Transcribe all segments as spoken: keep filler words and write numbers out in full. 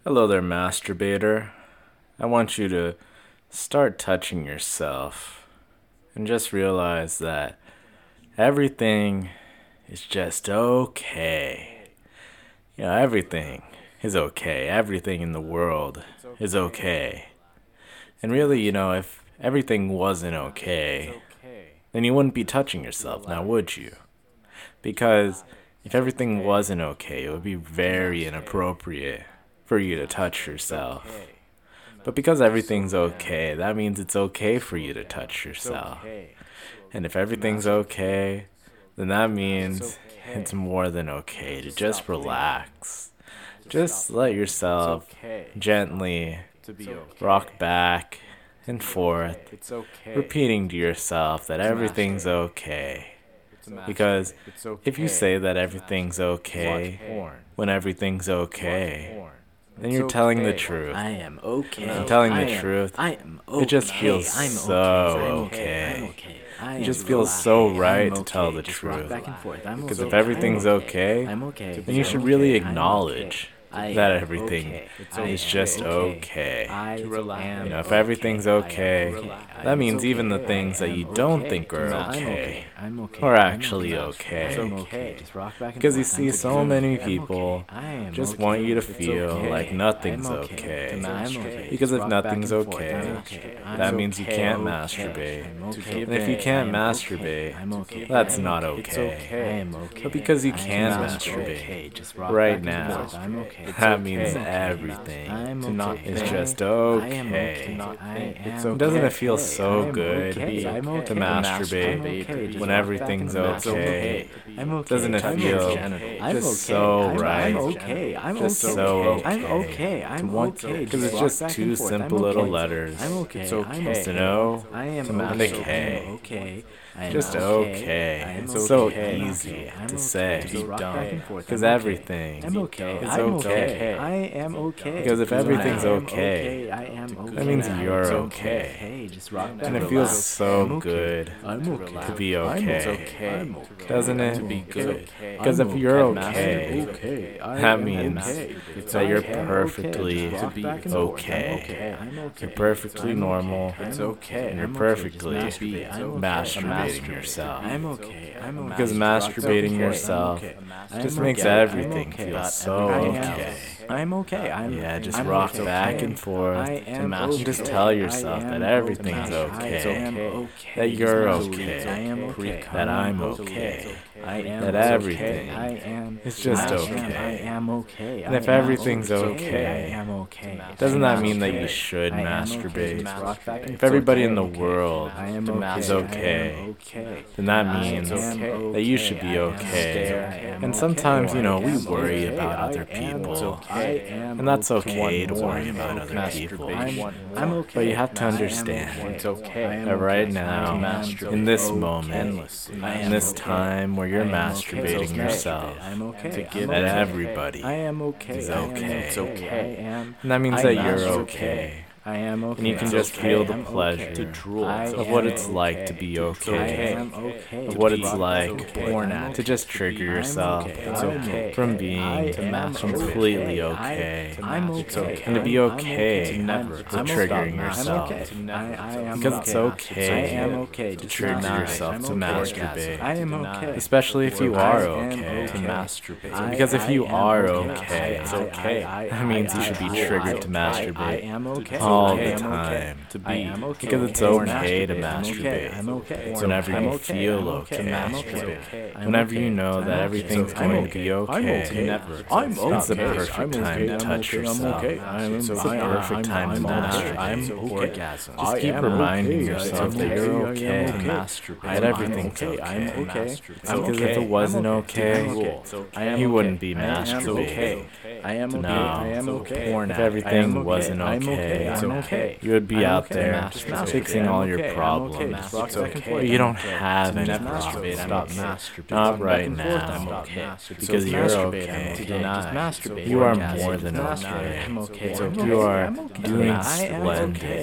Hello there, masturbator. I want you to start touching yourself and just realize that everything is just okay. You know, everything is okay. Everything in the world is okay. And really, you know, if everything wasn't okay, then you wouldn't be touching yourself, now would you? Because if everything wasn't okay, it would be very inappropriate for you to touch yourself. But because everything's okay, that means it's okay for you to touch yourself. And if everything's okay, then that means it's more than okay to just relax. Just let yourself gently rock back and forth, repeating to yourself that everything's okay. Because if you say that everything's okay when everything's okay, then you're telling the truth. I am okay. And telling I the am, truth, I am okay. it just feels I'm so okay. I'm okay. okay. I It just am feels okay. so I'm right okay. to tell the Just rock truth. back and forth. I'm Because okay. if everything's I'm okay, I'm okay. then you It's should okay. really I'm acknowledge okay. I that am everything okay. is just okay. I am You know, if everything's okay, okay. that means even the okay. things I that you am don't okay. think are I'm okay I'm okay. are I'm actually okay. okay. I'm okay. Just rock back and Because you forth. see, I'm so okay. many I'm people okay. I am just okay. want you to It's feel okay. like nothing's I'm okay. I'm okay. Because if Just rock back nothing's and forth. okay, I'm okay. that I'm means you okay. can't Okay. masturbate. I'm okay. And if you I can't am masturbate, okay. I'm okay. that's I'm not okay. okay. I am okay. But because you I can am masturbate okay. Just rock right back and now, forth. I'm okay. that means I'm okay. everything I'm okay. is just I am okay. okay. I am Doesn't it okay. feel so I'm good okay. I'm to okay. I'm masturbate okay. Just when rock everything's back and forth. okay? I'm okay. Doesn't it I'm feel okay. I'm just okay. so I'm, right? I'm okay. I'm Just okay. so I'm okay. okay. I'm okay. Because it's rock just back two and forth. I'm simple little okay. letters. I'm okay. It's I'm okay. okay. Just an O I am and a okay. K. I'm okay. I am Just okay. okay. I am It's okay. so I'm easy okay. I'm to okay. say, Just rock back and forth. because I'm okay. everything I'm okay. is I'm okay. okay. I am okay. Because if everything's I am okay, I am okay. that means I am you're okay. Hey, just rock back And it and feels relax. so I'm okay. good I'm okay. to be I'm okay. okay. I'm okay. Doesn't it? To be good. Because if you're okay, okay. I that am means okay. that you're I am perfectly okay. Just rock back and forth. okay. I'm okay. I'm okay. You're perfectly I'm normal. okay. It's okay. And you're I'm okay. Just perfectly masturbate. I'm okay. masturbating I'm yourself. I'm okay. I'm okay. Because Just rock back and masturbating forth. yourself I'm just okay. makes I'm everything okay. feel so I am okay. I'm okay. I'm Yeah, just I'm rock okay. back and forth. I am And just okay. tell yourself I am that everything's okay. I am okay. okay. That you're Just okay. I am okay. That I am I'm okay. I am That okay. everything I am is just I am- okay. I am okay. And I if am everything's okay, I am okay. doesn't I that am mean that okay. you should I am masturbate? okay. Just rock back and If everybody in the forth. world I am is okay. okay, I am okay. then that I means am that you should be I am okay. I am And okay. sometimes, you know, I we am worry okay. about I other am people. okay. I am And that's okay to okay. worry I'm about okay. other people. I'm, I'm okay. But you have to I am understand okay. It's okay. I am that right okay. now, I am in this okay. moment, I in am this okay. time where you're I am okay. masturbating So yourself, I'm okay. to I'm give that okay. everybody I am okay. is I am okay. It's okay. I am. And that means I that am you're okay. okay. I am okay. And you can It's just okay. feel the I'm okay. pleasure To drool. of I what am it's like to okay. be I okay. am okay. Of To what be it's rock- like okay. porn I'm at to just trigger I'm yourself okay. It's okay. from I being am completely okay. okay. I- I'm okay. And to be I'm okay to never with I'm triggering okay. yourself. I'm okay. I, I am Because okay. it's okay I am okay. to Just trigger not- yourself I'm to okay. masturbate. I am okay. Especially if you I are am okay. To masturbate. I- Because if I you am are okay. okay, I- I- I- that means you I- should be I- triggered I- to I- masturbate I am okay. all I the am okay. time. To be. I am okay. Because it's To okay to masturbate. I'm okay. masturbate I'm okay. whenever I'm you okay. feel I'm okay. To masturbate. I'm Whenever you okay. know I'm that okay. everything's I'm going to okay. be I'm okay. okay. Never. I'm It's the okay. perfect I'm time okay. to I'm touch okay. I'm yourself. okay. I'm It's the I- perfect I'm- time to I'm okay. masturbate. I'm okay. Just I keep am reminding okay. yourself I'm that you're I am okay. Masturbate. That everything's I'm okay. I'm okay. okay. Because I'm if okay. it wasn't I'm okay, I am you okay. wouldn't be I am masturbating. okay. I am okay. No. I am okay. Porn If I am everything okay. wasn't I'm okay, I'm okay. you would be I'm out okay. there Just masturbate. fixing I'm all okay. your I'm okay. problems. Just rock back and But forth. you don't I'm okay. have To any not problems. masturbate. I'm Not, okay. Just not rock back right and forth. I'm now. okay. Because Just you're masturbate. I'm okay. okay. Just masturbate. You are Orgasm. more than Just okay. masturbate. I'm okay. It's I'm okay. okay. You are I'm okay. doing I am splendid. okay.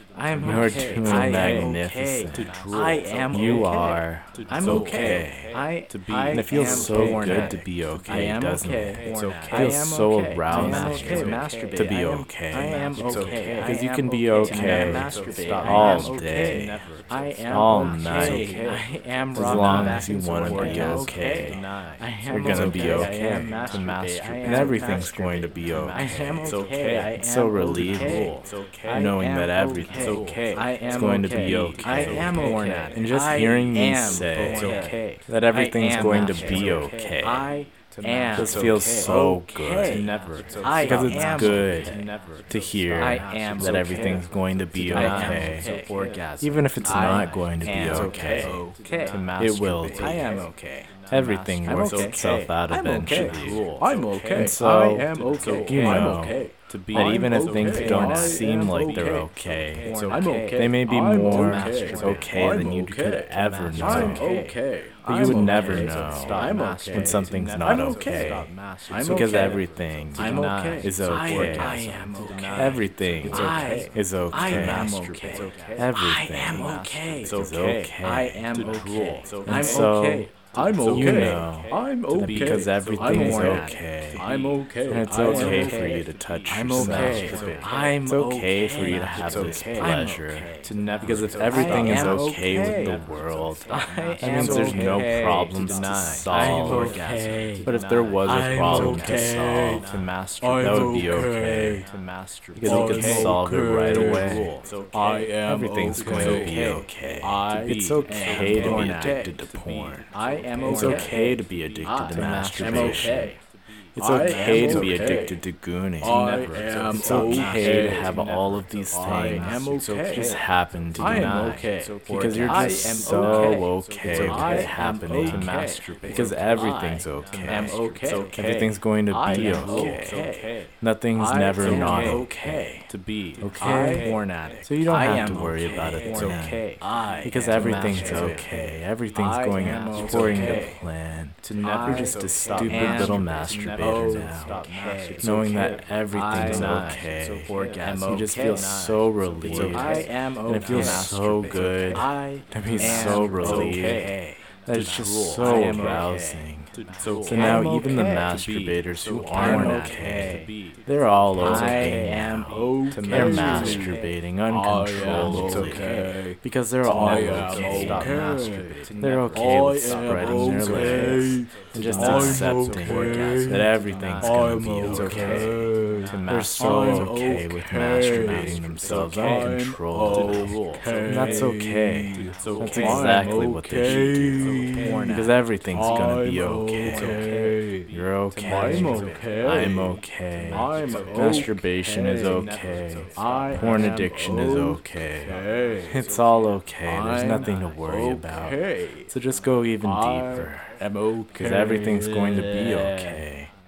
I'm You're okay. doing I am magnificent. okay. I am You okay. are. I'm It's okay. I to be. I And it feels am so okay. good to be okay, I am doesn't okay. it? It's okay. It feels I am so okay. arousing. I am okay. Masturbate. To be I am- okay. I am It's okay. Because I you am can be okay. okay I am masturbate. I all am day, okay. I am all okay. night, I am as rocking long back as you and want to forth. be I am okay. I am You're gonna okay. be I okay. am masturbate. I And am everything's masturbate. going to be I okay. am It's okay. I am It's so relieving. okay. It's okay I knowing am that everything's okay. okay. I It's am going to okay. be okay. I am Born okay. at it. And just I hearing me am say okay. that everything's I am going to okay. be okay. I am This feels okay. so Okay. good. Never. I Because it's am good okay. to hear I am that okay. everything's going to be I am okay. okay. Orgasm. Even if it's I not going to be am okay. Okay. It will be. I am okay. Everything I'm works okay. itself out I'm okay. eventually. I'm okay. And so, I am okay. you I'm know okay. To be That even if I'm things okay. don't I seem am like they're okay. okay, It's I'm okay. they may be I'm more okay. okay I'm than you okay. could ever know. I'm okay. But you would I'm never okay. know I'm okay. when something's I'm not okay. okay. I'm Because okay. everything I'm okay. is I, okay. I am okay. Everything It's okay. is okay. I am okay. Everything I am okay. is okay. I am okay. And I'm so, okay. I'm okay. you know I'm that okay. because everything I'm is okay. okay. I'm okay. And it's I am okay okay. for you to touch I'm yourself. okay. I'm It's okay okay. for you to have It's this okay. pleasure. I'm okay. To never, because if everything I is am okay with okay. the world, I that am means there's no okay. problems To to deny. solve. I'm okay. But if there was a I'm problem okay. to solve, to masturbate. I'm that would be okay. okay. To masturbate. Because we could I'm solve it right okay. away. I am Everything's okay. going to be okay. I It's okay am to be okay. addicted to porn. I am okay. It's okay to be addicted I to am masturbation. okay. It's I okay am to be okay. addicted to gooning. I am It's okay to okay. have all of these I things am okay. just happen to I you. am okay. Because you're I just am so okay. okay I with it am happening. okay. Because everything's I okay. am okay. Everything's going to I be am okay. okay. Nothing's I never am not okay. okay. To be. Okay? Born addict. So you don't I have am to worry okay. about it It's then. okay. I Because am everything's okay. okay. Everything's I going am according okay. to plan. To I never You're just a stop stupid little masturbating. masturbator Oh, now. stop masturbating. Knowing It's that okay. everything's I okay. am You just okay. feel so relieved. I am okay. And it feels so good I to be am so relieved. okay. That it's just I so am okay. arousing. So So now I'm even the okay. masturbators who I'm aren't okay. okay, they're all I okay am now. okay. They're masturbating uncontrollably okay. because they're all I am okay. Stop okay. masturbating. They're okay with I am spreading their okay. legs and just I'm accepting okay. that everything's gonna I'm be okay. okay. They're so I'm okay with okay. masturbating themselves I'm uncontrollably. okay. And that's okay. That's okay. exactly I'm what they should do. okay. Because everything's gonna be I'm okay. okay. You're okay. I'm okay. I'm okay. I'm Masturbation okay. is okay. I Porn am addiction is okay. okay. It's all okay. There's I'm nothing to worry about. okay. So just go even I deeper. am okay. Because everything's going to be okay.